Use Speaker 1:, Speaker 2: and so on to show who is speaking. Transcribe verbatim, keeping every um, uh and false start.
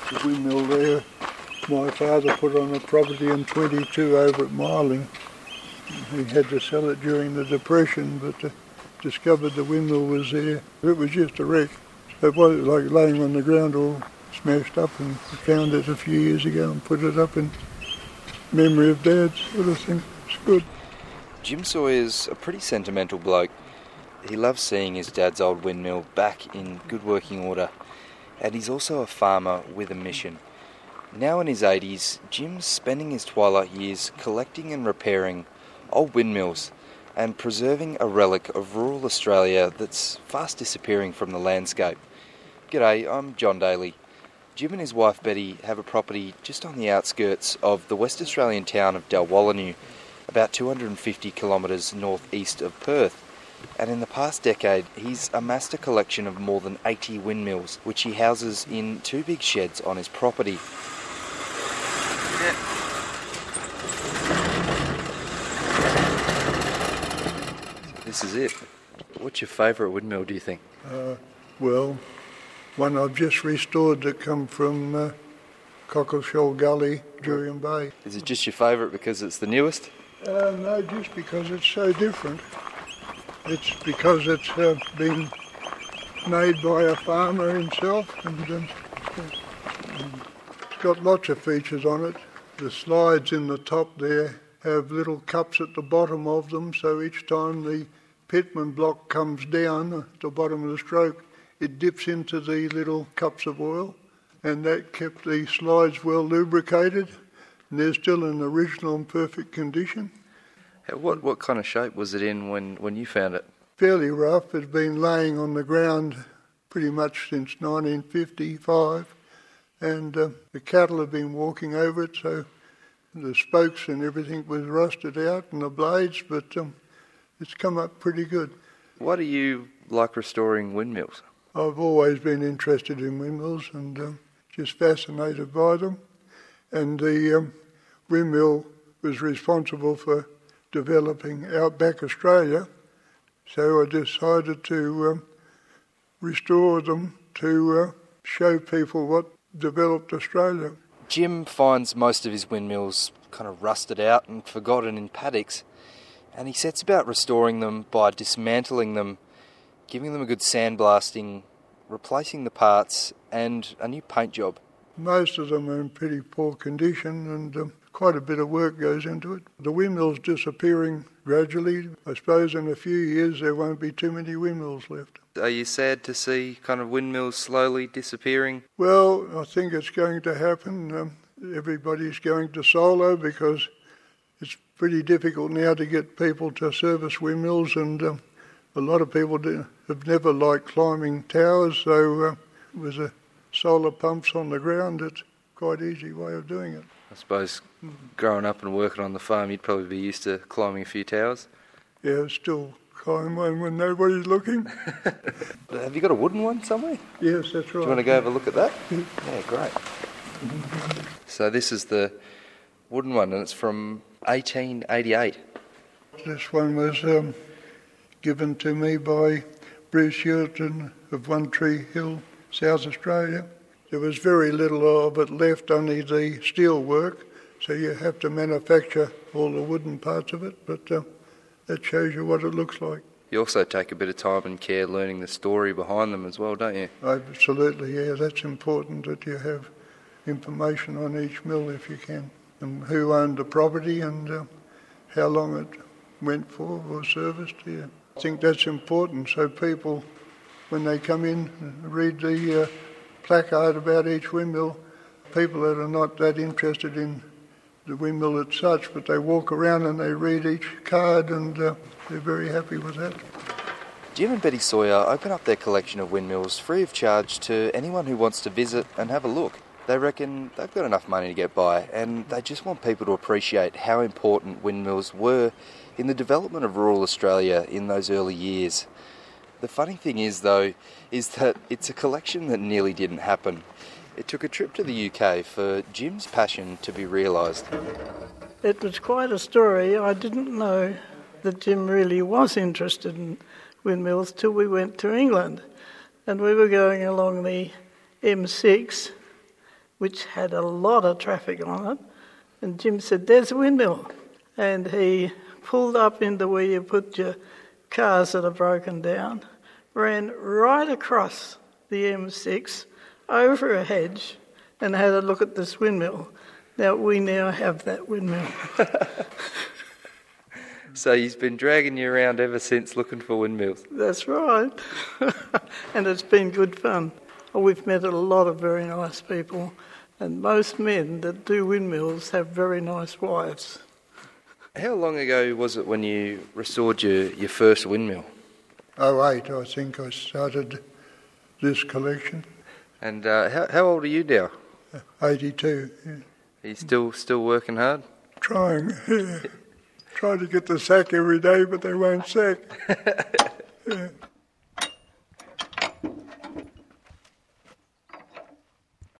Speaker 1: The windmill there, my father put on a property in twenty-two over at Marling. He had to sell it during the Depression, but uh, discovered the windmill was there. It was just a wreck. It was like laying on the ground all smashed up, and found it a few years ago and put it up in memory of Dad, sort of thing. It's good.
Speaker 2: Jim Sawyer's a pretty sentimental bloke. He loves seeing his dad's old windmill back in good working order, and he's also a farmer with a mission. Now in his eighties, Jim's spending his twilight years collecting and repairing old windmills and preserving a relic of rural Australia that's fast disappearing from the landscape. G'day, I'm John Daly. Jim and his wife Betty have a property just on the outskirts of the West Australian town of Dalwallinu, about two hundred fifty kilometres northeast of Perth. And in the past decade, he's amassed a collection of more than eighty windmills, which he houses in two big sheds on his property. Yeah. This is it. What's your favourite windmill, do you think?
Speaker 1: Uh, well, one I've just restored that come from uh, Cockleshell Gully, Jurien Bay.
Speaker 2: Is it just your favourite because it's the newest?
Speaker 1: Uh, no, just because it's so different. It's because it's uh, been made by a farmer himself, and um, it's got lots of features on it. The slides in the top there have little cups at the bottom of them, so each time the pitman block comes down at the bottom of the stroke, it dips into the little cups of oil, and that kept the slides well lubricated, and they're still in original and perfect condition.
Speaker 2: What what kind of shape was it in when, when you found it?
Speaker 1: Fairly rough. It's been laying on the ground pretty much since nineteen fifty-five, and uh, the cattle have been walking over it, so the spokes and everything was rusted out, and the blades, but um, it's come up pretty good.
Speaker 2: Why do you like restoring windmills?
Speaker 1: I've always been interested in windmills and um, just fascinated by them, and the um, windmill was responsible for developing outback Australia, so I decided to um, restore them to uh, show people what developed Australia.
Speaker 2: Jim finds most of his windmills kind of rusted out and forgotten in paddocks, and he sets about restoring them by dismantling them, giving them a good sandblasting, replacing the parts, and a new paint job.
Speaker 1: Most of them are in pretty poor condition, and um, quite a bit of work goes into it. The windmill's disappearing gradually. I suppose in a few years there won't be too many windmills left.
Speaker 2: Are you sad to see kind of windmills slowly disappearing?
Speaker 1: Well, I think it's going to happen. Um, everybody's going to solar because it's pretty difficult now to get people to service windmills, and um, a lot of people do, have never liked climbing towers, so uh, with the solar pumps on the ground, it's quite an easy way of doing it.
Speaker 2: I suppose growing up and working on the farm, you'd probably be used to climbing a few towers.
Speaker 1: Yeah, still climb one when nobody's looking.
Speaker 2: Have you got a wooden one somewhere?
Speaker 1: Yes, that's right.
Speaker 2: Do you want to go have a look at that? Yeah, great. So this is the wooden one, and it's from eighteen eighty-eight.
Speaker 1: This one was um, given to me by Bruce Hewitton of One Tree Hill, South Australia. There was very little of it left, only the steel work, so you have to manufacture all the wooden parts of it, but uh, that shows you what it looks like.
Speaker 2: You also take a bit of time and care learning the story behind them as well, don't you?
Speaker 1: Absolutely, yeah. That's important that you have information on each mill if you can, and who owned the property and uh, how long it went for or serviced. Yeah. I think that's important so people, when they come in and read the uh, placard about each windmill, people that are not that interested in the windmill as such, but they walk around and they read each card, and uh, they're very happy with that.
Speaker 2: Jim and Betty Sawyer open up their collection of windmills free of charge to anyone who wants to visit and have a look. They reckon they've got enough money to get by, and they just want people to appreciate how important windmills were in the development of rural Australia in those early years. The funny thing is, though, is that it's a collection that nearly didn't happen. It took a trip to the U K for Jim's passion to be realised.
Speaker 3: It was quite a story. I didn't know that Jim really was interested in windmills till we went to England. And we were going along the M six, which had a lot of traffic on it. And Jim said, "There's a windmill." And he pulled up into where you put your cars that are broken down, ran right across the M six, over a hedge, and had a look at this windmill. Now, we now have that windmill.
Speaker 2: So he's been dragging you around ever since looking for windmills.
Speaker 3: That's right. And it's been good fun. We've met a lot of very nice people, and most men that do windmills have very nice wives.
Speaker 2: How long ago was it when you restored your, your first windmill?
Speaker 1: oh eight, I think I started this collection.
Speaker 2: And uh, how, how old are you now?
Speaker 1: eighty-two. Yeah.
Speaker 2: Are you still still working hard?
Speaker 1: Trying. Yeah. Try to get the sack every day, but they won't sack. Yeah.